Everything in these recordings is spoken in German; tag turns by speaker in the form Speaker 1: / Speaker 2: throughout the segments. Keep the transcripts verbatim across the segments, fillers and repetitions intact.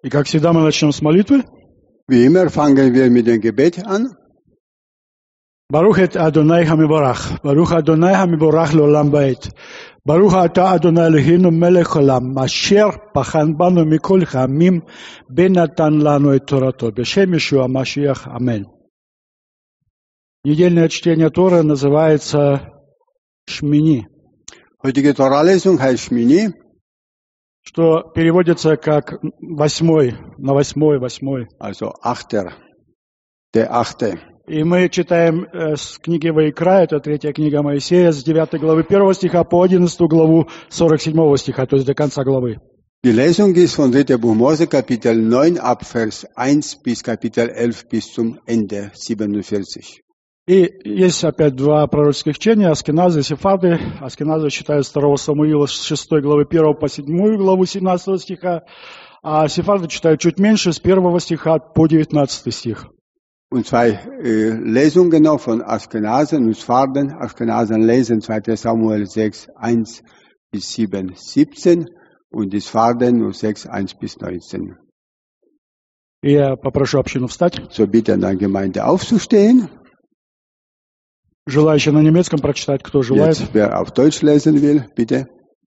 Speaker 1: И как всегда мы начнем с молитвы.
Speaker 2: Wie immer fangen wir mit dem Gebet an.
Speaker 1: Baruch et Adonai HaMiborach, Baruch Adonai HaMiborach Leolam Bait, Baruch Ata Adonai Eloheinu Melech Olam, Asher Pachan Banu Mikol Hamim, Ben Natan Lanu et Torato, Бешем Йешуа Машиах, Аминь. Недельное чтение Торы называется Шмини,
Speaker 2: Heutige Torah-Lesung heißt Shmini,
Speaker 1: что переводится как восьмой, на восьмой, восьмой.
Speaker 2: also Achter, der Achte.
Speaker 1: И мы читаем э, с книги Ваикра, это третья книга Моисея, с девятой главы первого стиха по одиннадцатую главу сорок седьмого стиха, то есть до конца главы.
Speaker 2: Die Lesung ist von dritter Buch Mose, Kapitel neun, ab Vers eins bis Kapitel elf bis zum Ende, siebenundvierzig.
Speaker 1: И есть опять два пророческих чтения, Аскеназы и Сефарды. Аскеназы читают второго Самуила с шестой главы первого по седьмую главу семнадцатого стиха, а Сефарды читают чуть меньше, с первого стиха по девятнадцатый стих.
Speaker 2: Und zwei äh, Lesungen noch von Askenazen und Sepharden. Askenazen lesen zweiter Samuel sechs, eins bis sieben, siebzehn und die Sepharden nur sechs, eins bis neunzehn.
Speaker 1: И я попрошу общину встать.
Speaker 2: So bitte an der Gemeinde aufzustehen.
Speaker 1: Желающие на немецком прочитать, кто желает.
Speaker 2: Jetzt, wer auf Deutsch lesen will, bitte.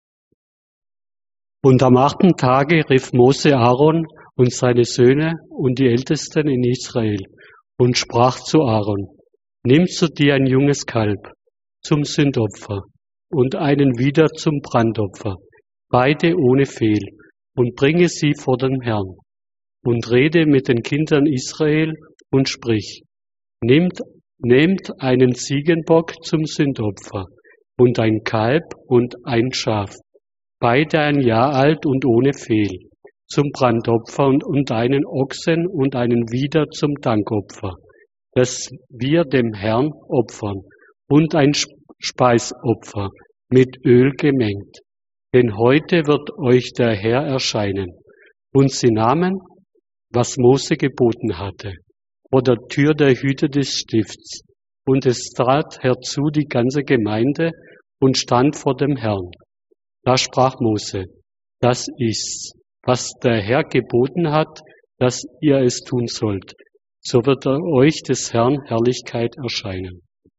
Speaker 3: Und am achten Tage rief Mose Aaron und seine Söhne und die Ältesten in Israel und sprach zu Aaron: Nimm zu dir ein junges Kalb zum Sündopfer und einen wieder zum Brandopfer, beide ohne Fehl, und bringe sie vor den Herrn. Und rede mit den Kindern Israel und sprich: Nehmt, nehmt einen Ziegenbock zum Sündopfer und ein Kalb und ein Schaf, beide ein Jahr alt und ohne Fehl, zum Brandopfer und, und einen Ochsen und einen Wieder zum Dankopfer, das wir dem Herrn opfern, und ein Speisopfer mit Öl gemengt. Denn heute wird euch der Herr erscheinen. Und sie nahmen, was Mose geboten hatte, vor der Tür der Hütte des Stifts. Und es trat herzu die ganze Gemeinde und stand vor dem Herrn. Da sprach Mose: Das ist's, was der Herr geboten hat, dass ihr es tun sollt. So wird euch des Herrn Herrlichkeit erscheinen.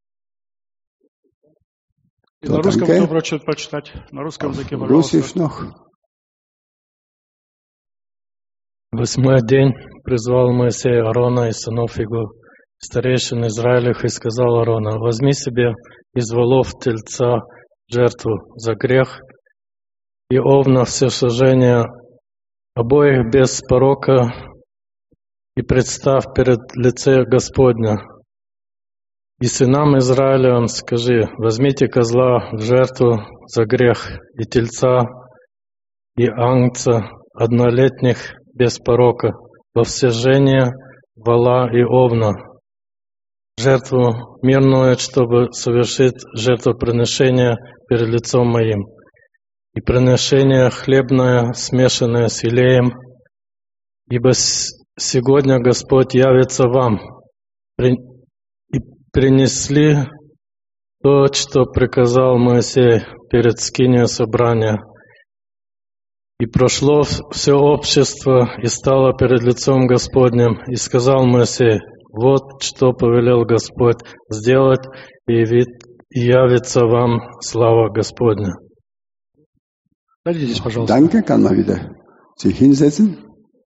Speaker 1: И на русском кто прочит прочитать? На русском языке,
Speaker 2: Russisch noch.
Speaker 4: Восьмой день призвал Моисей Аарона и сынов его, старейшин Израилев, и сказал Аарону: возьми себе из волов тельца жертву за грех и овна всесожжения, обоих без порока, и представь перед лице Господня. И сынам Израилевым скажи: возьмите козла в жертву за грех и тельца и агнца однолетних без порока, во всесожжение вола и овна, жертву мирную, чтобы совершить жертвоприношение перед лицом моим, и приношение хлебное, смешанное с елеем, ибо сегодня Господь явится вам. И принесли то, что приказал Моисей перед скинией собрания. И прошло все общество и стало перед лицом Господним, и сказал Моисей: вот что повелел Господь сделать, и явится вам слава Господня.
Speaker 1: Садитесь, пожалуйста.
Speaker 2: Danke, kann man wieder sich hinsetzen.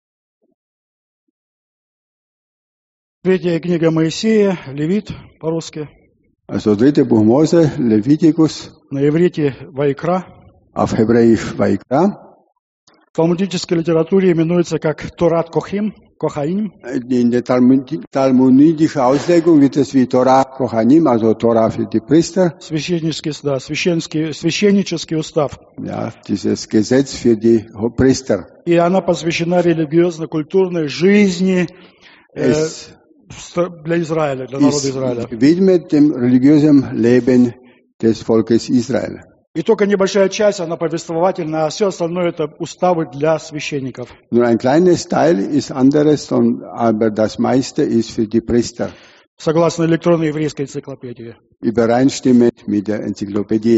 Speaker 1: Третья книга Моисея, Левит по-русски.
Speaker 2: Also dritte Buch Mose, Leviticus,
Speaker 1: На иврите Ваикра.
Speaker 2: auf Hebräisch Vaikra.
Speaker 1: В талмудической литературе именуется как Торат Кохим, Кохаим.
Speaker 2: In der talmudischen Auslegung wird es wie Torah Kohanim, also Torah für die Priester.
Speaker 1: Священнический, да, священский, священнический устав.
Speaker 2: Ja, dieses Gesetz für die Priester.
Speaker 1: И она посвящена религиозно-культурной жизни э,
Speaker 2: Es
Speaker 1: для Израиля, для народа Израиля.
Speaker 2: widmet dem religiösen Leben des Volkes Israel.
Speaker 1: И только небольшая часть, она повествовательная, а все остальное это уставы для священников.
Speaker 2: Nur ein kleines Teil ist anderes, aber das meiste ist für die Priester.
Speaker 1: Согласно электронной еврейской энциклопедии.
Speaker 2: Übereinstimmend mit der Enzyklopädie.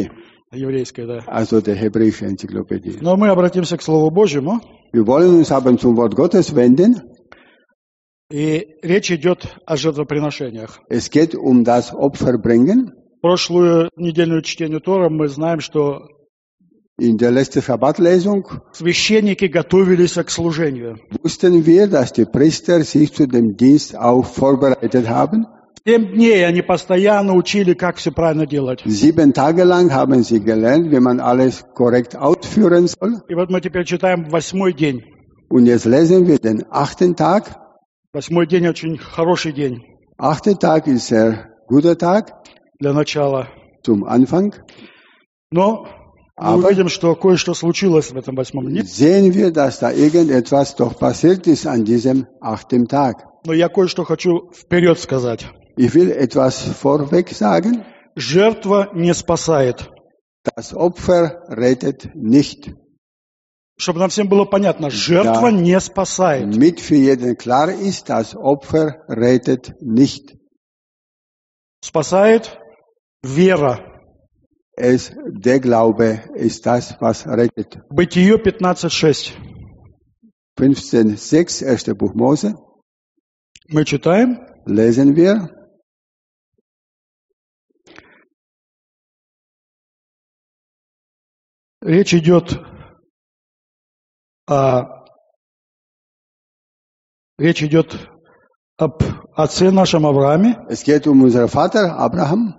Speaker 1: еврейская, да.
Speaker 2: also der hebräische Enzyklopädie.
Speaker 1: Но мы обратимся к Слову Божьему,
Speaker 2: Wir wollen uns aber zum Wort Gottes wenden.
Speaker 1: и речь идет о жертвоприношениях.
Speaker 2: Es geht um das Opferbringen.
Speaker 1: Прошлую недельную чтение Тора мы знаем, что
Speaker 2: In der letzten Schabbatlesung
Speaker 1: священники готовились к служению.
Speaker 2: wussten wir, dass die Priester sich zu dem Dienst auch vorbereitet haben.
Speaker 1: Семь дней они постоянно учили, как все правильно делать.
Speaker 2: Sieben Tage lang haben sie gelernt, wie man alles korrekt ausführen soll.
Speaker 1: И вот мы теперь читаем восьмой день.
Speaker 2: Und jetzt lesen wir den achten Tag.
Speaker 1: Восьмой день очень хороший день
Speaker 2: Achter Tag ist sehr guter Tag
Speaker 1: для начала.
Speaker 2: zum Anfang.
Speaker 1: Но мы
Speaker 2: Aber
Speaker 1: увидим, что кое-что случилось в этом восьмом дне.
Speaker 2: sehen wir, dass da irgendetwas doch passiert ist an diesem achten Tag.
Speaker 1: Но я кое-что хочу вперед сказать.
Speaker 2: Ich will etwas vorweg sagen.
Speaker 1: Жертва не спасает.
Speaker 2: Das Opfer rettet nicht.
Speaker 1: Чтобы нам всем было понятно, жертва
Speaker 2: Да.
Speaker 1: не спасает.
Speaker 2: Damit für jeden klar ist, das Opfer rettet nicht.
Speaker 1: Спасает вера.
Speaker 2: Es, der Glaube ist das, was rettet.
Speaker 1: Бытие пятнадцать шесть.
Speaker 2: fünfzehn sechs, erstes Buch Mose,
Speaker 1: Мы читаем.
Speaker 2: lesen wir.
Speaker 1: Речь идет о, речь идет об отце нашем Аврааме.
Speaker 2: Es geht um unseren Vater Abraham.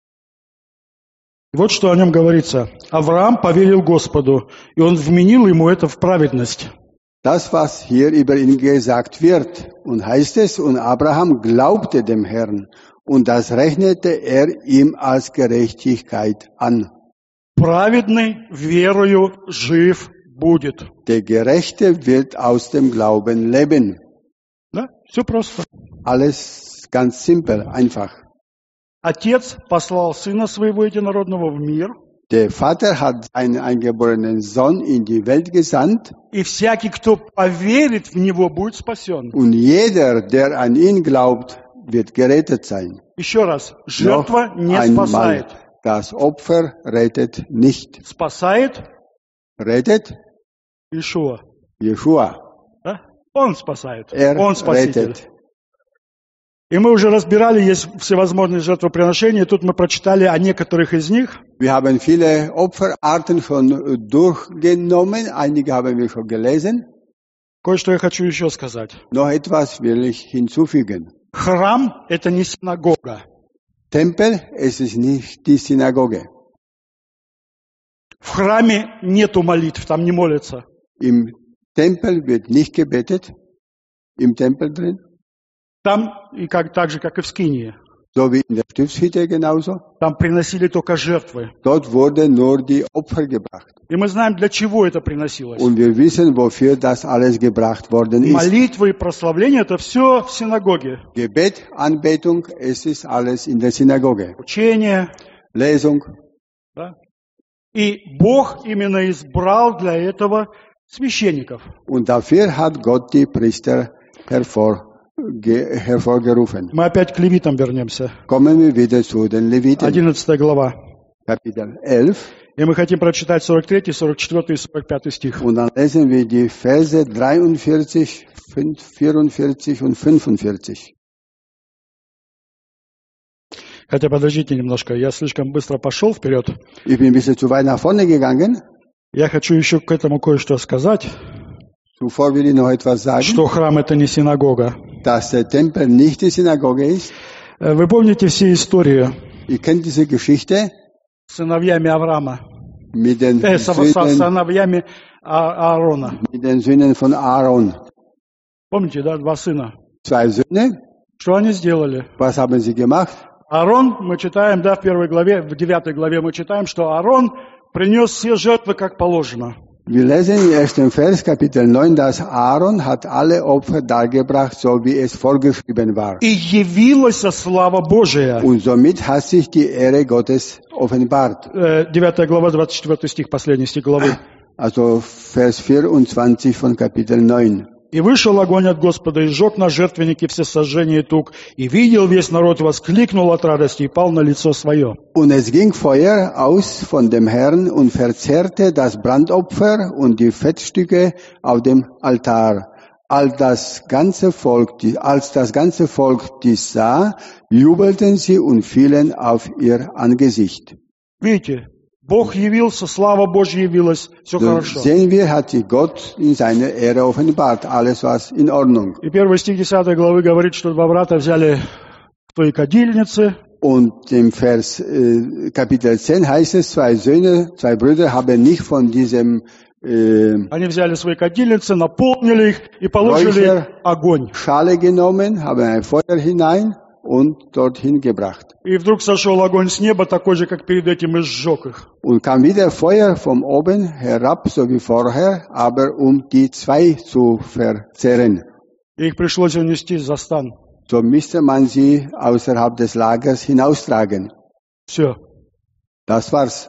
Speaker 1: Вот что о нем говорится. Авраам поверил Господу, и он вменил ему это в праведность.
Speaker 2: Das, was hier über ihn gesagt wird, und heißt es, und Abraham glaubte dem Herrn, und das rechnete er ihm als Gerechtigkeit an.
Speaker 1: Праведный верою жив будет.
Speaker 2: Der Gerechte wird aus dem Glauben leben.
Speaker 1: Да? Все просто.
Speaker 2: Alles ganz simpel, einfach.
Speaker 1: Отец послал сына своего единородного в мир,
Speaker 2: Der Vater hat seinen eingeborenen Sohn in die Welt gesandt,
Speaker 1: и всякий, кто поверит в него, будет спасен.
Speaker 2: und jeder, der an ihn glaubt, wird gerettet sein.
Speaker 1: Еще раз,
Speaker 2: Noch
Speaker 1: жертва не
Speaker 2: einmal,
Speaker 1: спасает.
Speaker 2: das Opfer rettet nicht.
Speaker 1: Спасает
Speaker 2: Rettet
Speaker 1: Иешуа.
Speaker 2: Jeshua.
Speaker 1: Да? Он спасает.
Speaker 2: Er
Speaker 1: Он спаситель.
Speaker 2: rettet.
Speaker 1: И мы уже разбирали, есть всевозможные жертвоприношения. Тут мы прочитали о некоторых из них.
Speaker 2: Wir haben viele Opferarten schon durchgenommen. Einige haben wir schon gelesen.
Speaker 1: Кое-что я хочу еще сказать.
Speaker 2: Noch etwas will ich hinzufügen.
Speaker 1: Храм – это не синагога.
Speaker 2: Tempel, es ist nicht die Synagoge.
Speaker 1: В храме нету молитв, там не молятся.
Speaker 2: Im Tempel wird nicht gebetet. Im Tempel drin.
Speaker 1: Там, и как, так же, как и в Скинии,
Speaker 2: So wie in der Stiftshütte genauso.
Speaker 1: там приносили только жертвы.
Speaker 2: Dort wurden nur die Opfer gebracht.
Speaker 1: И мы знаем, для чего это приносилось.
Speaker 2: Und wir wissen, wofür das alles gebracht worden ist.
Speaker 1: Молитвы и прославление – это все в синагоге.
Speaker 2: Gebet, Anbetung, es ist alles in der Synagoge.
Speaker 1: Учение.
Speaker 2: Lesung.
Speaker 1: Да? И Бог именно избрал для этого священников.
Speaker 2: Und dafür hat Gott die Priester hervor, ge, hervorgerufen.
Speaker 1: Мы опять к левитам вернемся.
Speaker 2: Kommen wir wieder zu den Leviten.
Speaker 1: одиннадцатая глава.
Speaker 2: Kapitel elf.
Speaker 1: И мы хотим прочитать сорок третий, сорок четвёртый и сорок пятый стих.
Speaker 2: Und dann lesen wir die Verse dreiundvierzig, vierundvierzig und fünfundvierzig.
Speaker 1: Хотя подождите немножко, я слишком быстро пошел вперед.
Speaker 2: Ich bin ein bisschen zu weit nach vorne gegangen.
Speaker 1: Я хочу еще к этому кое-что сказать,
Speaker 2: Zuvor will ich noch etwas sagen,
Speaker 1: что храм – это не синагога.
Speaker 2: dass der Tempel nicht die Synagoge ist.
Speaker 1: Э, Вы помните все истории
Speaker 2: Ihr kennt diese Geschichte
Speaker 1: с сыновьями Авраама,
Speaker 2: mit den,
Speaker 1: э, со- со-
Speaker 2: Söhnen,
Speaker 1: сыновьями А- Аарона.
Speaker 2: mit den Söhnen von Aaron.
Speaker 1: Помните, да, два сына?
Speaker 2: Zwei Söhne,
Speaker 1: Что они сделали?
Speaker 2: was haben sie gemacht?
Speaker 1: Аарон, мы читаем, да, в первой главе, в девятой главе мы читаем, что Аарон принес все жертвы как положено.
Speaker 2: Wir lesen im ersten Vers, Kapitel neun, dass Aaron hat alle Opfer dargebracht, so wie es vorgeschrieben war.
Speaker 1: И явилась слава Божия.
Speaker 2: Und somit hat sich die Ehre Gottes offenbart.
Speaker 1: Э, девятая глава, двадцать четвёртый стих, последний стих главы.
Speaker 2: Also Vers vierundzwanzig von Kapitel neun.
Speaker 1: И вышел огонь от Господа, и сжег на жертвеннике все сожжения и тук, и видел весь народ, воскликнул от радости и пал на лицо свое.
Speaker 2: Und es ging Feuer aus von dem Herrn und verzehrte das Brandopfer und die Fettstücke auf dem Altar. Als das ganze Volk, die, als das ganze Volk dies sah, jubelten sie und fielen auf ihr Angesicht.
Speaker 1: Видите, Бог явился, слава Божья явилась, все
Speaker 2: So
Speaker 1: хорошо.
Speaker 2: sehen wir, hat sich Gott in seiner Ehre offenbart. Alles war in Ordnung.
Speaker 1: И первый стих десятой главы говорит, что два брата взяли той кадильницы,
Speaker 2: Und im Vers äh, Kapitel zehn heißt es, zwei Söhne, zwei Brüder haben nicht von diesem äh,
Speaker 1: они взяли свои кадильницы, наполнили их и положили
Speaker 2: Räucher.
Speaker 1: огонь.
Speaker 2: Schale genommen, haben ein Feuer hinein und dorthin gebracht.
Speaker 1: И вдруг сошел огонь с неба, такой же, как перед этим, и сжег их.
Speaker 2: Und kam wieder Feuer von oben herab, so wie vorher, aber um die zwei zu verzehren.
Speaker 1: И их пришлось унести за стан.
Speaker 2: So müsste man sie außerhalb des Lagers hinaustragen.
Speaker 1: Все.
Speaker 2: Das war's.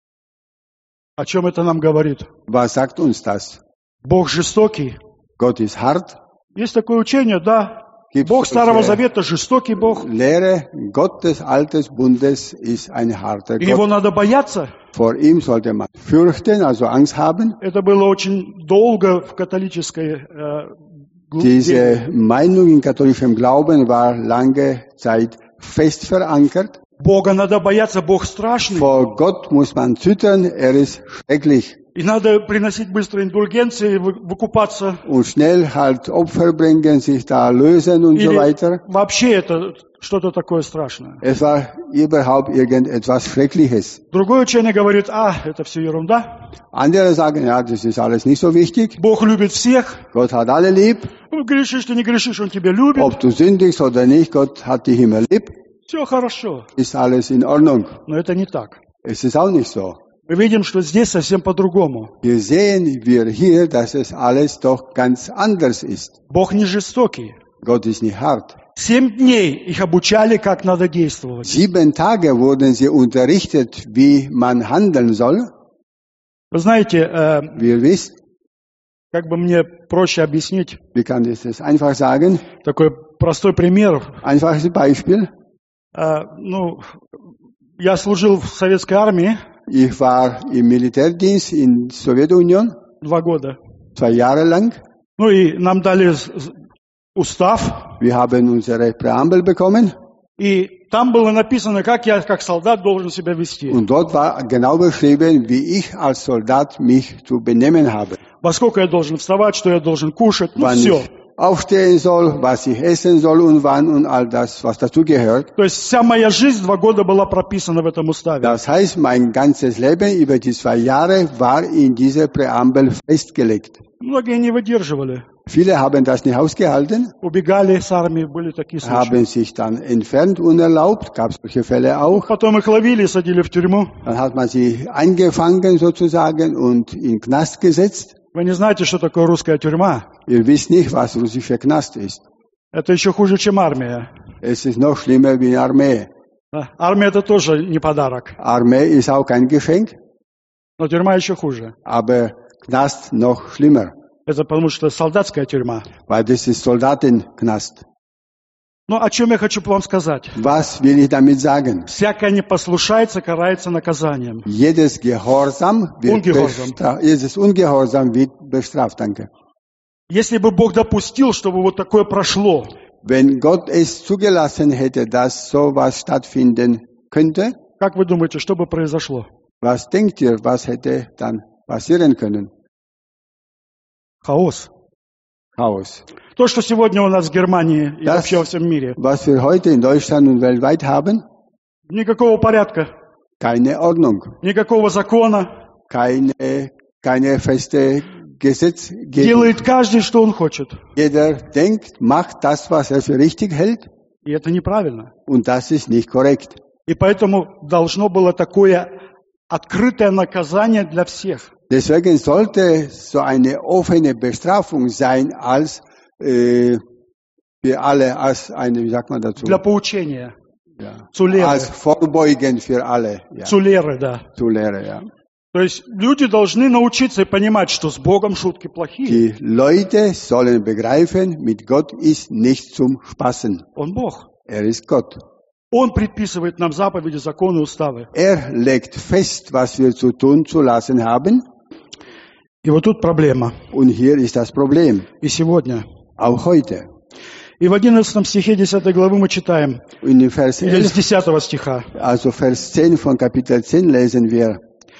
Speaker 1: О чем это нам говорит?
Speaker 2: Was sagt uns das?
Speaker 1: Бог жестокий.
Speaker 2: Gott ist hart.
Speaker 1: Есть такое учение, да.
Speaker 2: Gibt's
Speaker 1: Бог Старого
Speaker 2: solche
Speaker 1: Завета жестокий Бог.
Speaker 2: Lehre, Gott des Alten Bundes ist ein harter
Speaker 1: И его
Speaker 2: Gott.
Speaker 1: надо бояться.
Speaker 2: Vor ihm sollte man fürchten, also Angst haben.
Speaker 1: Это было очень долго в католической э, глубине.
Speaker 2: Diese Meinung in katholischem Glauben war lange Zeit fest verankert.
Speaker 1: Бога надо бояться, Бог страшный.
Speaker 2: Vor Gott muss man zittern, er ist schrecklich.
Speaker 1: И надо приносить быстро индульгенции, вы- выкупаться.
Speaker 2: Und schnell halt Opfer bringen, sich da lösen und so
Speaker 1: Или
Speaker 2: weiter.
Speaker 1: вообще это что-то такое страшное.
Speaker 2: Es war überhaupt irgendetwas Schreckliches.
Speaker 1: Другое учение говорит, а, это все ерунда.
Speaker 2: Andere sagen, ja, das ist alles nicht so wichtig.
Speaker 1: Бог любит всех.
Speaker 2: Gott hat alle lieb.
Speaker 1: Ну, грешишь ты, не грешишь, Он тебя любит.
Speaker 2: Ob du sündigst oder nicht, Gott hat dich immer lieb.
Speaker 1: Все хорошо.
Speaker 2: Ist alles in Ordnung.
Speaker 1: Но это не так.
Speaker 2: Es ist auch nicht so.
Speaker 1: Мы видим, что здесь совсем по-другому.
Speaker 2: Hier sehen wir hier, dass es alles doch ganz anders ist.
Speaker 1: Бог не жестокий.
Speaker 2: Gott ist nicht hart.
Speaker 1: Семь дней их обучали, как надо действовать.
Speaker 2: Sieben Tage wurden sie unterrichtet, wie man handeln soll.
Speaker 1: Вы знаете, э,
Speaker 2: Wie ihr wisst,
Speaker 1: как бы мне проще объяснить,
Speaker 2: wie kann ich das einfach sagen?
Speaker 1: такой простой пример.
Speaker 2: Einfaches Beispiel.
Speaker 1: Э, ну, я служил в советской армии
Speaker 2: Ich war im Militärdienst in der Sowjetunion,
Speaker 1: два года.
Speaker 2: zwei Jahre lang.
Speaker 1: Ну и нам дали с- с- устав,
Speaker 2: Wir haben unsere Präambel bekommen
Speaker 1: и там было написано, как я как солдат должен себя вести.
Speaker 2: und dort war genau beschrieben, wie ich als Soldat mich zu benehmen habe.
Speaker 1: Во сколько я должен вставать, что я должен кушать, ну
Speaker 2: Wann
Speaker 1: все.
Speaker 2: ich aufstehen soll, was ich essen soll und wann und all das, was dazu gehört.
Speaker 1: То есть вся моя жизнь два года была прописана в этом уставе.
Speaker 2: Das heißt, mein ganzes Leben über die zwei Jahre war in dieser Präambel festgelegt.
Speaker 1: Многие не выдерживали.
Speaker 2: Viele haben das nicht ausgehalten,
Speaker 1: Убегали с армии, были такие случаи.
Speaker 2: haben sich dann entfernt, unerlaubt, gab es solche Fälle auch.
Speaker 1: Потом их ловили и садили в тюрьму.
Speaker 2: Dann hat man sie eingefangen sozusagen und in den Knast gesetzt.
Speaker 1: Вы не знаете, что такое русская тюрьма.
Speaker 2: Ihr wisst nicht, was russischer Knast ist.
Speaker 1: Это еще хуже, чем армия.
Speaker 2: Es ist noch schlimmer wie Armee.
Speaker 1: Да. Армия это тоже не подарок,
Speaker 2: Armee ist auch kein Geschenk,
Speaker 1: но тюрьма еще хуже.
Speaker 2: aber Knast noch schlimmer,
Speaker 1: Это потому что солдатская тюрьма.
Speaker 2: weil das ist Soldatenknast.
Speaker 1: Но о чем я хочу вам сказать?
Speaker 2: Was will ich damit sagen?
Speaker 1: Всякое непослушается, карается наказанием.
Speaker 2: Jedes Gehorsam wird
Speaker 1: Ungehorsam.
Speaker 2: bestraft. Jedes Ungehorsam wird bestraft. Danke.
Speaker 1: Если бы Бог допустил, чтобы вот такое прошло,
Speaker 2: Wenn Gott es zugelassen hätte, dass sowas stattfinden könnte,
Speaker 1: как вы думаете, что бы произошло?
Speaker 2: was denkt ihr, was hätte dann passieren können?
Speaker 1: Хаос.
Speaker 2: Chaos.
Speaker 1: То, что сегодня у нас в Германии и
Speaker 2: Das,
Speaker 1: вообще во всем мире.
Speaker 2: was wir heute in Deutschland und weltweit haben,
Speaker 1: Никакого порядка,
Speaker 2: keine Ordnung,
Speaker 1: никакого закона.
Speaker 2: keine, keine feste Gesetzgebung.
Speaker 1: Делает каждый, что он хочет.
Speaker 2: Jeder denkt, macht das, was er für richtig hält,
Speaker 1: И это неправильно.
Speaker 2: und das ist nicht korrekt.
Speaker 1: И поэтому должно было такое открытое наказание для всех.
Speaker 2: Deswegen sollte so eine offene Bestrafung sein als äh, für alle, als eine, wie sagt man dazu?
Speaker 1: Для поучения.
Speaker 2: Ja.
Speaker 1: Zu Lehre.
Speaker 2: Als Vorbeugen für alle. Ja.
Speaker 1: Zu Lehre, да.
Speaker 2: Zu Lehre, ja.
Speaker 1: То есть люди должны научиться и понимать, что с Богом шутки плохие.
Speaker 2: Die Leute sollen begreifen, mit Gott ist nicht zum Spaßen.
Speaker 1: Он Бог.
Speaker 2: Er ist Gott.
Speaker 1: Он предписывает нам заповеди, законы, уставы.
Speaker 2: Er legt fest, was wir zu tun zu lassen haben.
Speaker 1: И вот тут проблема.
Speaker 2: Und hier ist das Problem.
Speaker 1: И сегодня.
Speaker 2: Auch heute.
Speaker 1: И в одиннадцатом стихе десятой главы мы читаем,
Speaker 2: In den Vers
Speaker 1: или с
Speaker 2: elf,
Speaker 1: десятого стиха.
Speaker 2: also Vers zehn von Kapitel zehn lesen wir.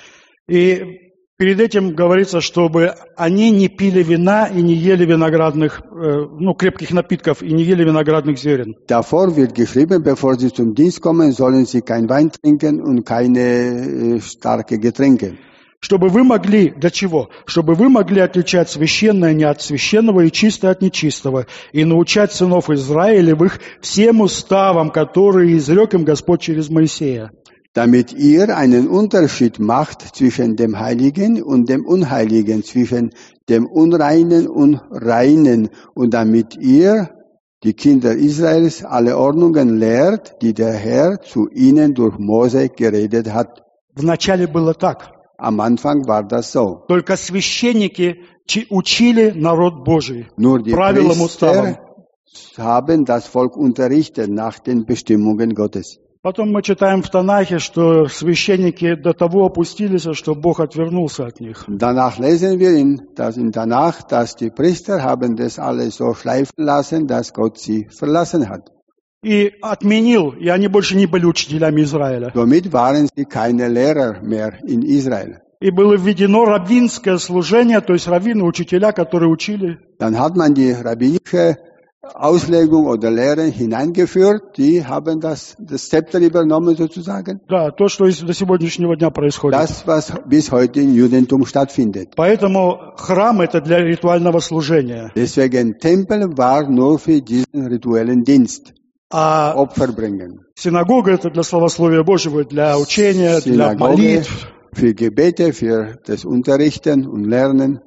Speaker 1: И перед этим говорится, чтобы они не пили вина и не ели виноградных, э, ну, крепких напитков и не ели виноградных зерен.
Speaker 2: Davor wird geschrieben, bevor sie zum Dienst kommen, sollen sie kein Wein trinken und keine äh, starke Getränke.
Speaker 1: Чтобы вы могли, для чего? Чтобы вы могли отличать священное не от священного и чистое от нечистого, и научать сынов Израилевых всем уставам, которые изрек им Господь через Моисея.
Speaker 2: Damit ihr einen Unterschied macht zwischen dem Heiligen und dem Unheiligen, zwischen dem Unreinen und Reinen, und damit ihr, die Kinder Israels, alle Ordnungen lehrt, die der Herr zu ihnen durch Mose geredet hat.
Speaker 1: Вначале было так.
Speaker 2: Am Anfang war das so.
Speaker 1: Только священники чи- учили народ Божий
Speaker 2: Nur die
Speaker 1: правилам, уставам.
Speaker 2: Priester haben das Volk unterrichtet nach den Bestimmungen Gottes.
Speaker 1: Потом мы читаем в Танахе, что священники до того опустились, что Бог отвернулся от них.
Speaker 2: Danach lesen wir in, dass in danach, dass die Priester haben das alles so schleifen lassen, dass Gott sie verlassen hat.
Speaker 1: И отменил, и они больше не были учителями Израиля.
Speaker 2: Somit waren sie keine Lehrer mehr in Israel.
Speaker 1: И было введено раввинское служение, то есть раввины, учителя, которые учили.
Speaker 2: Dann hat man die rabbinische Auslegung oder Lehre hineingeführt, die haben das, das Zepter übernommen sozusagen.
Speaker 1: Да, то, что из- до сегодняшнего дня происходит.
Speaker 2: Das, was bis heute im Judentum stattfindet.
Speaker 1: Поэтому храм это для ритуального служения.
Speaker 2: Deswegen Tempel war nur für diesen rituellen Dienst,
Speaker 1: А
Speaker 2: Opfer bringen.
Speaker 1: синагога это для славословия Божьего, для учения, для
Speaker 2: Synagoge
Speaker 1: молитв.
Speaker 2: für Gebete, für das Unterrichten und Lernen.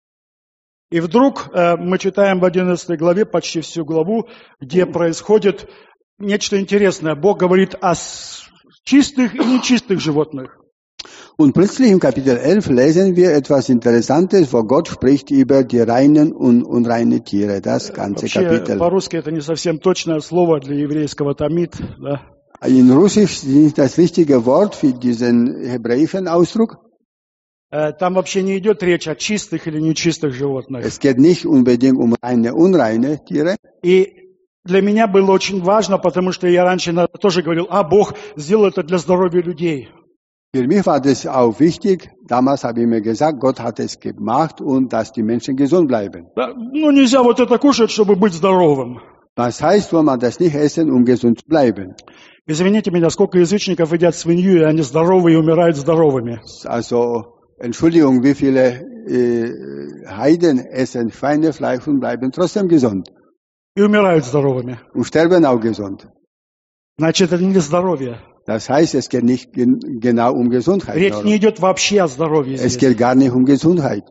Speaker 1: И вдруг э, мы читаем в одиннадцатой главе, почти всю главу, где происходит нечто интересное. Бог говорит о с- чистых и нечистых животных.
Speaker 2: Und plötzlich im Kapitel elf lesen wir etwas Interessantes, wo Gott spricht über die reinen und unreinen Tiere, das ganze
Speaker 1: Вообще,
Speaker 2: Kapitel.
Speaker 1: по-русски это не совсем точное слово для еврейского тамид. Да?
Speaker 2: In Russisch ist nicht das richtige Wort für diesen hebräischen Ausdruck.
Speaker 1: Э, Там вообще не идет речь о чистых или нечистых животных.
Speaker 2: Es geht nicht unbedingt um reine, unreine Tiere.
Speaker 1: И для меня было очень важно, потому что я раньше на- тоже говорил, а Бог сделал это для здоровья людей.
Speaker 2: Für mich war das auch wichtig. Damals habe ich mir gesagt, Gott hat es gemacht und dass die Menschen gesund bleiben.
Speaker 1: Да, ну нельзя вот это кушать, чтобы быть здоровым.
Speaker 2: Was heißt, soll man das nicht essen, um gesund zu bleiben?
Speaker 1: Извините меня, сколько язычников едят свинью, и они здоровые и умирают здоровыми.
Speaker 2: Also, Entschuldigung, wie viele äh, Heiden essen Schweinefleisch und bleiben trotzdem gesund
Speaker 1: И умирают здоровыми.
Speaker 2: und sterben auch gesund.
Speaker 1: Значит, это не здоровье.
Speaker 2: Das heißt, es geht nicht gen genau um Gesundheit.
Speaker 1: Речь
Speaker 2: sondern
Speaker 1: не идет вообще о здоровье
Speaker 2: Es
Speaker 1: здесь.
Speaker 2: geht gar nicht um Gesundheit.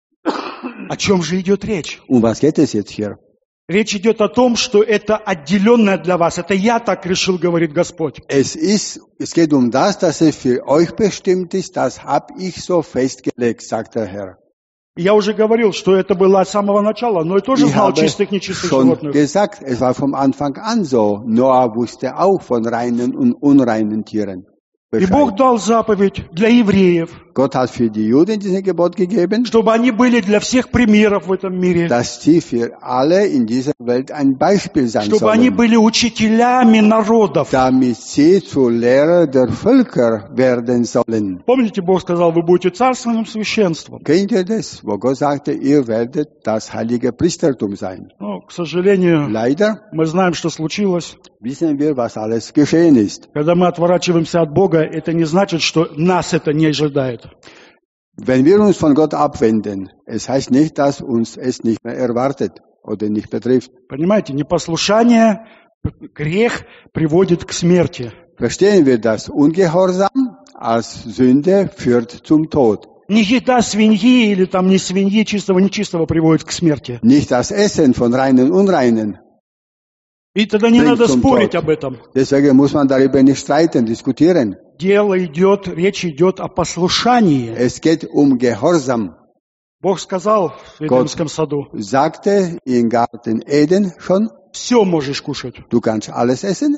Speaker 1: О чем же идет речь?
Speaker 2: Um was geht es jetzt hier?
Speaker 1: Речь идет о том, что это отделенное для вас. Это я так решил, говорит Господь.
Speaker 2: Es ist, es geht um das, dass es für euch bestimmt ist. Das habe ich so festgelegt, sagt der Herr.
Speaker 1: Я уже говорил, что это было от самого начала, но я тоже
Speaker 2: Ich
Speaker 1: знал
Speaker 2: habe
Speaker 1: чистых, нечистых
Speaker 2: schon
Speaker 1: животных.
Speaker 2: gesagt, es war vom Anfang an so. Noah wusste auch von reinen und unreinen Tieren
Speaker 1: И Бог
Speaker 2: Bescheid.
Speaker 1: дал заповедь для евреев,
Speaker 2: Gott hat für die Juden dieses Gebot gegeben,
Speaker 1: чтобы они были для всех примеров в этом мире.
Speaker 2: dass sie für alle in dieser Welt ein Beispiel sein
Speaker 1: Чтобы они
Speaker 2: sollen,
Speaker 1: были учителями народов.
Speaker 2: damit sie zu Lehrer der Völker werden sollen.
Speaker 1: Помните, Бог сказал, вы будете царственным священством.
Speaker 2: Kennt ihr das, wo Gott sagte, ihr werdet das heilige Priestertum sein?
Speaker 1: Но, к сожалению,
Speaker 2: Leider
Speaker 1: мы знаем, что случилось.
Speaker 2: wissen wir, was alles geschehen ist.
Speaker 1: Когда мы отворачиваемся от Бога, это не значит, что нас это не ожидает.
Speaker 2: Wenn wir uns von Gott abwenden, es heißt nicht, dass uns es nicht mehr erwartet oder nicht betrifft.
Speaker 1: Понимаете, непослушание, грех приводит к смерти.
Speaker 2: Verstehen wir das? Ungehorsam als Sünde führt zum Tod.
Speaker 1: Не еда свиньи или там не свиньи, чистого, нечистого приводит к смерти.
Speaker 2: Nicht das Essen von reinen Unreinen
Speaker 1: И тогда не
Speaker 2: bringt
Speaker 1: надо
Speaker 2: zum
Speaker 1: спорить
Speaker 2: Tod.
Speaker 1: об этом.
Speaker 2: Deswegen muss man darüber nicht streiten, diskutieren.
Speaker 1: Дело идет, речь идет о послушании.
Speaker 2: Es geht um Gehorsam.
Speaker 1: Бог сказал в Эдемском саду,
Speaker 2: Sagte im Garten Eden schon,
Speaker 1: все можешь кушать.
Speaker 2: du kannst alles essen,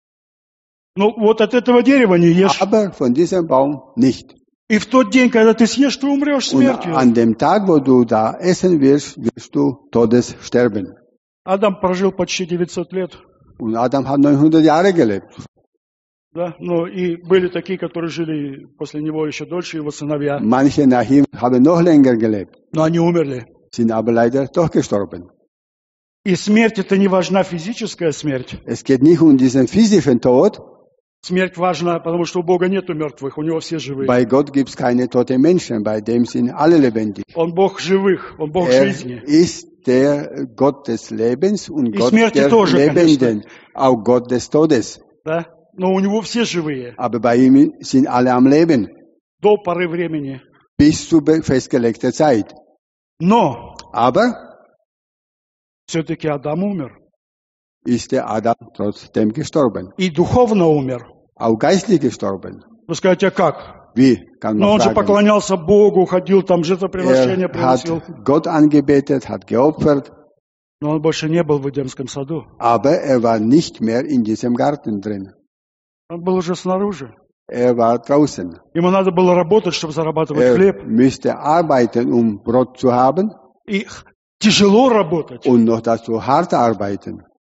Speaker 1: Ну вот от этого дерева не ешь.
Speaker 2: aber von diesem Baum nicht.
Speaker 1: И в тот день, когда ты съешь, ты умрешь
Speaker 2: Und
Speaker 1: смертью.
Speaker 2: an dem Tag, wo du da essen wirst, wirst du Todes sterben.
Speaker 1: Адам прожил почти девятьсот лет.
Speaker 2: Und Adam hat neunhundert Jahre gelebt.
Speaker 1: Да? Ну и были такие, которые жили после него еще дольше, его сыновья.
Speaker 2: Manche nach ihm haben noch länger gelebt,
Speaker 1: Но они умерли.
Speaker 2: sind aber leider doch gestorben.
Speaker 1: И смерть это не важна физическая смерть.
Speaker 2: Es geht nicht um diesen physischen Tod.
Speaker 1: Смерть важна, потому что у Бога нету мертвых, у Него все живые.
Speaker 2: Bei Gott gibt es keine toten Menschen, bei dem sind alle lebendig.
Speaker 1: Он Бог живых, Он Бог
Speaker 2: Er
Speaker 1: жизни.
Speaker 2: ist der Gott des Lebens und
Speaker 1: И
Speaker 2: Gott
Speaker 1: смерти
Speaker 2: der
Speaker 1: тоже,
Speaker 2: Lebenden, auch Gott des Todes.
Speaker 1: Да? Но у Него все живые.
Speaker 2: Aber bei ihm sind alle am Leben,
Speaker 1: До поры времени.
Speaker 2: bis zu be- festgelegter Zeit.
Speaker 1: Но
Speaker 2: Aber
Speaker 1: все-таки Адам умер.
Speaker 2: ist der Adam trotzdem gestorben,
Speaker 1: И духовно умер.
Speaker 2: auch geistlich gestorben.
Speaker 1: Вы скажете, а как?
Speaker 2: Wie, kann
Speaker 1: Но
Speaker 2: man
Speaker 1: он же
Speaker 2: fragen.
Speaker 1: поклонялся Богу, ходил там, жертвоприношения
Speaker 2: Er
Speaker 1: приносил.
Speaker 2: hat Gott angebetet, hat geopfert,
Speaker 1: Но он больше не был в Эдемском саду.
Speaker 2: aber er war nicht mehr in diesem Garten drin.
Speaker 1: Он был уже снаружи.
Speaker 2: Er war draußen.
Speaker 1: Ему надо было работать, чтобы зарабатывать
Speaker 2: Er
Speaker 1: хлеб.
Speaker 2: müsste arbeiten, um Brot zu haben
Speaker 1: И тяжело работать.
Speaker 2: und noch dazu hart arbeiten.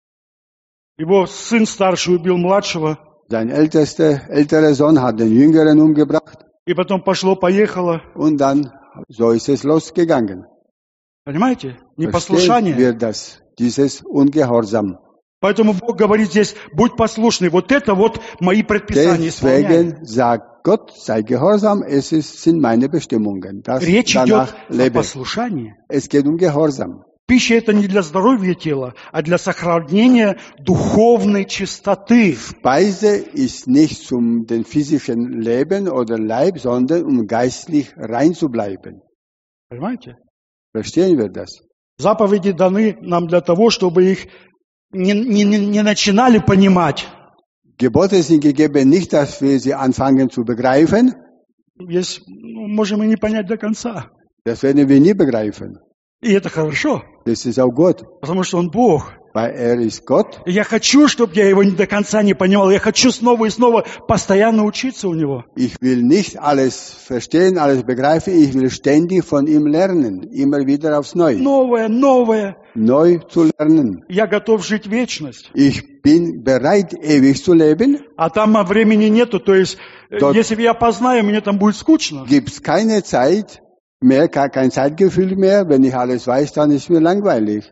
Speaker 1: Его сын старший убил младшего.
Speaker 2: Sein ältester, älterer Sohn hat den Jüngeren umgebracht
Speaker 1: И потом пошло-поехало.
Speaker 2: und dann so ist es losgegangen.
Speaker 1: Понимаете?
Speaker 2: Verstehen
Speaker 1: Непослушание.
Speaker 2: wir das, dieses Ungehorsam.
Speaker 1: Поэтому Бог говорит здесь, будь послушный. Вот это вот мои предписания. Исполняй.
Speaker 2: Deswegen sagt Gott, sei gehorsam, es ist, sind meine Bestimmungen. Das
Speaker 1: Речь
Speaker 2: danach
Speaker 1: идет о
Speaker 2: lebe.
Speaker 1: послушании.
Speaker 2: Es geht um Gehorsam.
Speaker 1: Пища это не для здоровья тела, а для сохранения духовной чистоты.
Speaker 2: Speise ist nicht zum den physischen Leben oder Leib, sondern um geistlich rein zu bleiben.
Speaker 1: Понимаете?
Speaker 2: Verstehen wir das?
Speaker 1: Заповеди даны нам для того, чтобы их не, не, не начинали понимать.
Speaker 2: Gebote sind gegeben nicht, dass wir sie anfangen zu begreifen.
Speaker 1: Есть, ну, можем и не понять до конца.
Speaker 2: Das werden wir nie begreifen.
Speaker 1: И это хорошо,
Speaker 2: Das ist auch gut,
Speaker 1: потому что Он Бог.
Speaker 2: weil er ist Gott.
Speaker 1: И я хочу, чтобы я Его до конца не понимал. Я хочу снова и снова постоянно учиться у Него.
Speaker 2: Ich will nicht alles verstehen, alles begreifen. Ich will ständig von ihm lernen, immer wieder aufs Neue.
Speaker 1: Новое, новое.
Speaker 2: Neu zu lernen.
Speaker 1: Я готов жить вечность.
Speaker 2: Ich bin bereit, ewig zu leben.
Speaker 1: А там а, времени нету. То есть, э,
Speaker 2: Dort-
Speaker 1: если я познаю, мне там будет скучно.
Speaker 2: Gibt es keine Zeit mehr, ke- kein Zeitgefühl mehr. Wenn ich alles weiß, dann ist mir langweilig.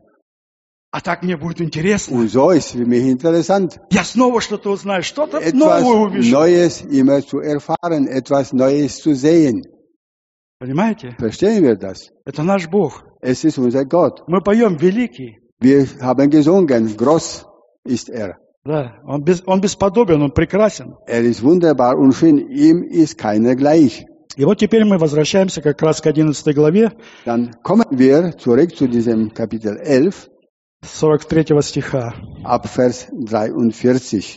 Speaker 1: А так мне будет интересно.
Speaker 2: Und so ist für mich interessant,
Speaker 1: Я снова что-то узнаю, что-то
Speaker 2: etwas
Speaker 1: новое увижу.
Speaker 2: Neues immer zu erfahren, etwas Neues zu sehen.
Speaker 1: Понимаете?
Speaker 2: Verstehen wir das?
Speaker 1: Это наш Бог.
Speaker 2: Es ist unser Gott.
Speaker 1: Мы поем «Великий».
Speaker 2: Wir haben gesungen, groß ist er.
Speaker 1: Да, он, без, он бесподобен, он прекрасен.
Speaker 2: Er ist wunderbar und schön, ihm ist keiner gleich.
Speaker 1: И вот теперь мы возвращаемся как раз к одиннадцатой главе,
Speaker 2: Dann kommen wir zurück zu diesem Kapitel elf,
Speaker 1: сорок третьего стиха.
Speaker 2: ab Vers dreiundvierzig.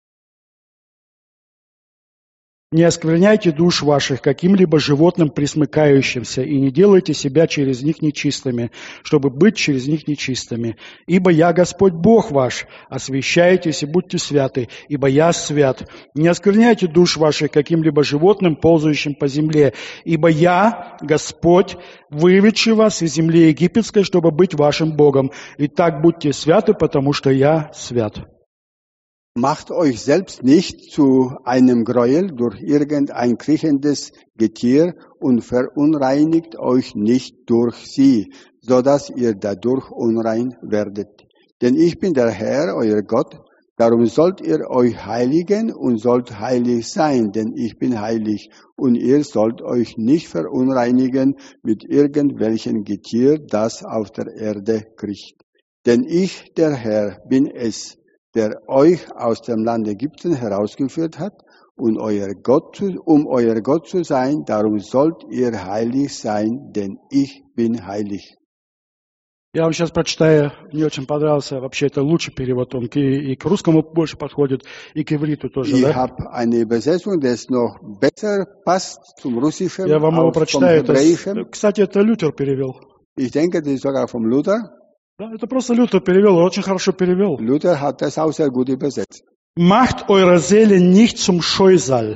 Speaker 1: «Не оскверняйте душ ваших каким-либо животным присмыкающимся, и не делайте себя через них нечистыми, чтобы быть через них нечистыми. Ибо я Господь Бог ваш, освящайтесь и будьте святы, ибо я свят. Не оскверняйте душ ваших каким-либо животным, ползающим по земле, ибо я Господь, выведший вас из земли египетской, чтобы быть вашим Богом. Итак, будьте святы, потому что я свят».
Speaker 2: Macht euch selbst nicht zu einem Gräuel durch irgendein kriechendes Getier und verunreinigt euch nicht durch sie, so dass ihr dadurch unrein werdet. Denn ich bin der Herr, euer Gott, darum sollt ihr euch heiligen und sollt heilig sein, denn ich bin heilig, und ihr sollt euch nicht verunreinigen mit irgendwelchen Getier, das auf der Erde kriecht. Denn ich, der Herr, bin es, der euch aus dem Land Ägypten herausgeführt hat, und euer Gott zu, um euer Gott zu sein, darum sollt ihr heilig sein, denn ich bin heilig.
Speaker 1: Я вам сейчас прочитаю, мне очень понравился, вообще это лучший перевод, он к, и к русскому больше подходит, и к ивриту тоже,
Speaker 2: Ich
Speaker 1: да?
Speaker 2: habe eine Übersetzung, das noch besser passt zum Russischen,
Speaker 1: Я вам его
Speaker 2: auch vom
Speaker 1: прочитаю, это,
Speaker 2: Hebräischen.
Speaker 1: кстати, это Лютер перевел.
Speaker 2: Ich denke, das ist sogar vom Luther.
Speaker 1: Да, это просто Лютер перевел, он очень хорошо перевел.
Speaker 2: Luther hat das auch sehr gut übersetzt.
Speaker 1: Macht eure Seele nicht zum Scheusal.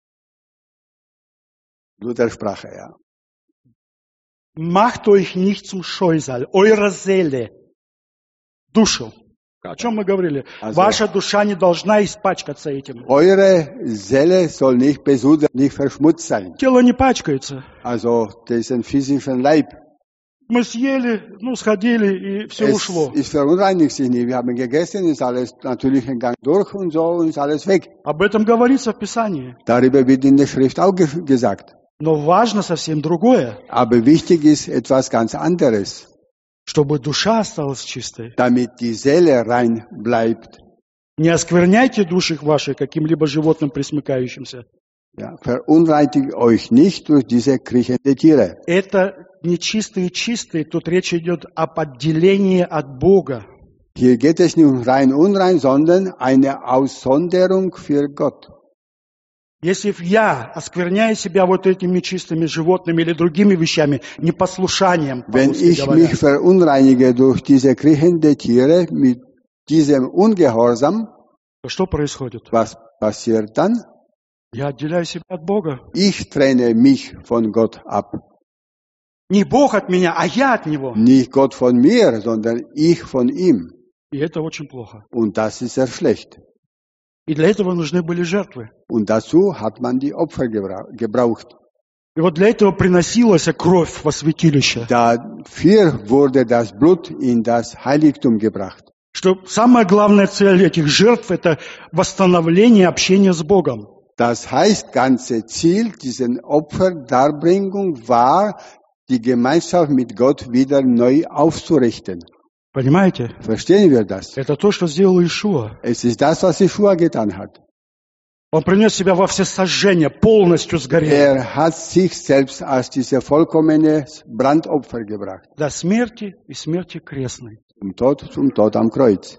Speaker 2: Luthersprache, ja.
Speaker 1: Macht euch nicht zum Scheusal. Eure Seele. Душу. О чем мы говорили?
Speaker 2: Also-
Speaker 1: Ваша душа не должна испачкаться этим.
Speaker 2: Eure Seele soll nicht besudelt, nicht verschmutzt sein.
Speaker 1: Тело не пачкается.
Speaker 2: Also diesen physischen Leib.
Speaker 1: Мы съели, ну, сходили, и все
Speaker 2: Es,
Speaker 1: ушло.
Speaker 2: es verunreinigt sich nicht. Wir haben gegessen, ist alles natürlich ein Gang durch und so und ist alles weg.
Speaker 1: Об этом говорится в Писании.
Speaker 2: Darüber wird in der Schrift auch ge- gesagt.
Speaker 1: Но важно совсем другое,
Speaker 2: Aber wichtig ist etwas ganz anderes,
Speaker 1: чтобы душа осталась чистой.
Speaker 2: damit die Seele rein bleibt.
Speaker 1: Не оскверняйте души ваши каким-либо животным присмыкающимся.
Speaker 2: Ja, verunreinigt euch nicht durch diese kriechende Tiere.
Speaker 1: Это нечистые чистые, тут речь идет об отделении от Бога.
Speaker 2: Hier geht es nicht um rein unrein, sondern eine Aussonderung für Gott.
Speaker 1: Если я оскверняю себя вот этими чистыми животными или другими вещами, непослушанием,
Speaker 2: Wenn
Speaker 1: по-русски
Speaker 2: ich
Speaker 1: говоря,
Speaker 2: mich verunreinige durch diese kriechende Tiere mit diesem Ungehorsam,
Speaker 1: то что происходит?
Speaker 2: was passiert dann?
Speaker 1: Я отделяю себя от Бога.
Speaker 2: Ich trenne mich von Gott ab.
Speaker 1: Не Бог от меня, а я от Него.
Speaker 2: Nicht Gott von mir, sondern ich von ihm.
Speaker 1: И это очень плохо.
Speaker 2: Und das ist sehr schlecht.
Speaker 1: И для этого нужны были жертвы.
Speaker 2: Und dazu hat man die Opfer gebra- gebraucht.
Speaker 1: И вот для этого приносилась кровь во святилище.
Speaker 2: Dafür wurde das Blut in das Heiligtum gebracht.
Speaker 1: Что самая главная цель этих жертв – это восстановление общения с Богом.
Speaker 2: Das heißt, ganze Ziel dieser Opferdarbringung war, die Gemeinschaft mit Gott wieder neu aufzurichten.
Speaker 1: Понимаете?
Speaker 2: Verstehen wir das?
Speaker 1: Это то, что сделал Иешуа.
Speaker 2: Es ist das, was Jeschua getan hat.
Speaker 1: Он принес себя во всесожжение, полностью сгорел.
Speaker 2: Er hat sich selbst als dieses vollkommene Brandopfer gebracht.
Speaker 1: До смерти и смерти крестной.
Speaker 2: Zum Tod, zum Tod am Kreuz.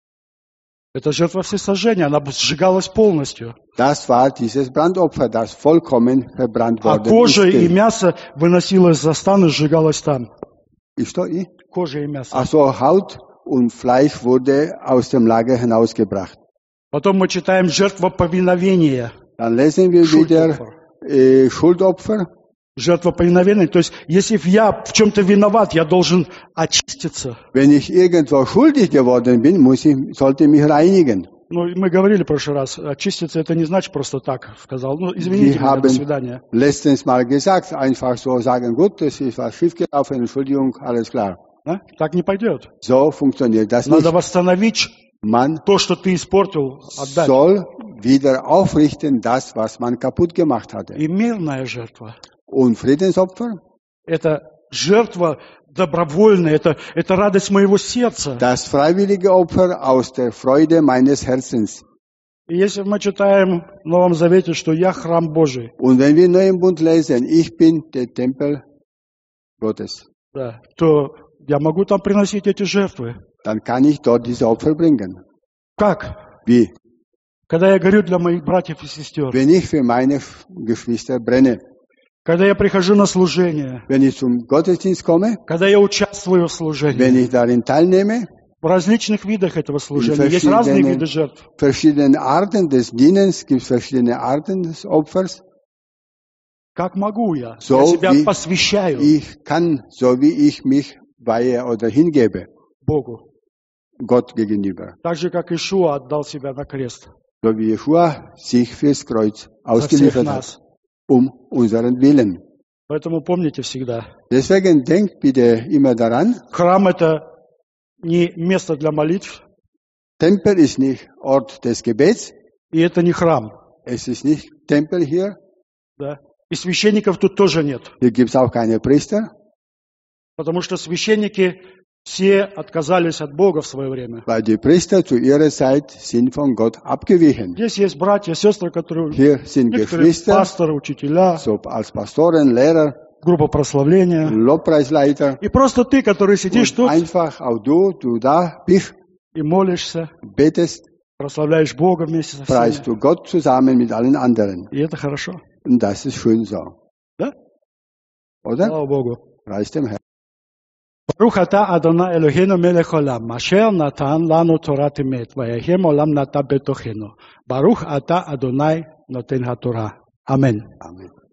Speaker 1: Это жертва всесожжения, она сжигалась полностью.
Speaker 2: Das war dieses Brandopfer, das vollkommen verbrannt
Speaker 1: А
Speaker 2: worden
Speaker 1: кожа и
Speaker 2: ist.
Speaker 1: мясо выносилось за стан и сжигалось там.
Speaker 2: И что? И?
Speaker 1: Кожа и мясо.
Speaker 2: Also Haut und Fleisch wurde aus dem Lager hinausgebracht.
Speaker 1: Потом мы читаем жертва повиновения.
Speaker 2: Dann lesen wir wieder
Speaker 1: Schuldopfer.
Speaker 2: äh, Schuldopfer.
Speaker 1: Жертва повиновения. То есть, если я в чем-то виноват, я должен очиститься.
Speaker 2: Wenn ich irgendwo schuldig geworden bin, muss ich, sollte ich mich reinigen.
Speaker 1: Ну, и мы говорили в прошлый раз, очиститься это не значит просто так, сказал. Ну, извините
Speaker 2: Wir
Speaker 1: меня, до
Speaker 2: haben
Speaker 1: свидания.
Speaker 2: letztens mal gesagt, einfach so sagen, gut, das ist was schiefgelaufen, Entschuldigung, alles klar.
Speaker 1: Да? Так не пойдет.
Speaker 2: So funktioniert das
Speaker 1: Надо
Speaker 2: nicht.
Speaker 1: восстановить
Speaker 2: Man
Speaker 1: то, что ты испортил, отдать.
Speaker 2: soll wieder aufrichten das, was man kaputt gemacht hatte.
Speaker 1: И мирная жертва.
Speaker 2: Und Friedensopfer,
Speaker 1: Это жертва добровольная, это, это радость моего сердца.
Speaker 2: das freiwillige Opfer aus der Freude meines Herzens.
Speaker 1: И если мы читаем в Новом Завете, что я храм Божий,
Speaker 2: Und wenn wir im Neuen Bund lesen, ich bin der Tempel Gottes,
Speaker 1: да, то я могу там приносить эти жертвы.
Speaker 2: dann kann ich dort diese Opfer bringen.
Speaker 1: Как?
Speaker 2: Wie?
Speaker 1: Когда я горю для моих братьев и сестер,
Speaker 2: Wenn ich für meine Geschwister brenne,
Speaker 1: когда я прихожу на служение,
Speaker 2: wenn ich zum Gottesdienst komme,
Speaker 1: когда я участвую в
Speaker 2: wenn
Speaker 1: служении,
Speaker 2: ich darin teilnehme,
Speaker 1: в различных видах этого служения.
Speaker 2: In
Speaker 1: Есть разные
Speaker 2: verschiedenen-
Speaker 1: виды жертв.
Speaker 2: verschiedene Arten des Dienens, gibt es verschiedene Arten des Opfers.
Speaker 1: Как могу я?
Speaker 2: So
Speaker 1: Я себя
Speaker 2: wie-
Speaker 1: посвящаю
Speaker 2: Ich kann, so wie ich mich weihe oder hingebe,
Speaker 1: Богу.
Speaker 2: Gott gegenüber.
Speaker 1: Так же, как Ишуа отдал себя на крест
Speaker 2: So wie Jeschua sich fürs Kreuz
Speaker 1: за всех
Speaker 2: ausgeliefert hat,
Speaker 1: нас.
Speaker 2: um unseren Willen.
Speaker 1: Поэтому помните всегда,
Speaker 2: Deswegen denkt bitte immer daran,
Speaker 1: храм – это не место для молитв,
Speaker 2: Tempel ist nicht Ort des Gebets,
Speaker 1: и это не храм.
Speaker 2: es ist nicht Tempel hier,
Speaker 1: Да? И священников тут тоже нет.
Speaker 2: hier gibt es auch keine Priester,
Speaker 1: Потому что священники все отказались от Бога в свое время.
Speaker 2: weil die Priester zu ihrer Zeit sind von Gott abgewichen.
Speaker 1: Здесь есть братья, сестры, которые
Speaker 2: Hier sind
Speaker 1: некоторые
Speaker 2: Geschwister,
Speaker 1: пасторы, учителя.
Speaker 2: so als Pastoren, Lehrer,
Speaker 1: группа прославления.
Speaker 2: Lobpreisleiter.
Speaker 1: И просто ты, который сидишь
Speaker 2: Und
Speaker 1: тут
Speaker 2: einfach auch du, du da bist,
Speaker 1: и молишься,
Speaker 2: betest,
Speaker 1: прославляешь Бога вместе со всеми.
Speaker 2: preist du Gott zusammen mit allen anderen.
Speaker 1: И это хорошо.
Speaker 2: Und das ist schön so.
Speaker 1: Да?
Speaker 2: Oder?
Speaker 1: Слава Богу.
Speaker 2: Preis dem Herrn.
Speaker 1: ברוך אתה אדוני אלוהינו מלך עולם, אשר נתן לנו תורת אמת, ויחם עולם נטע בתוכנו. ברוך אתה אדוני נותן התורה. אמן.
Speaker 2: Amen.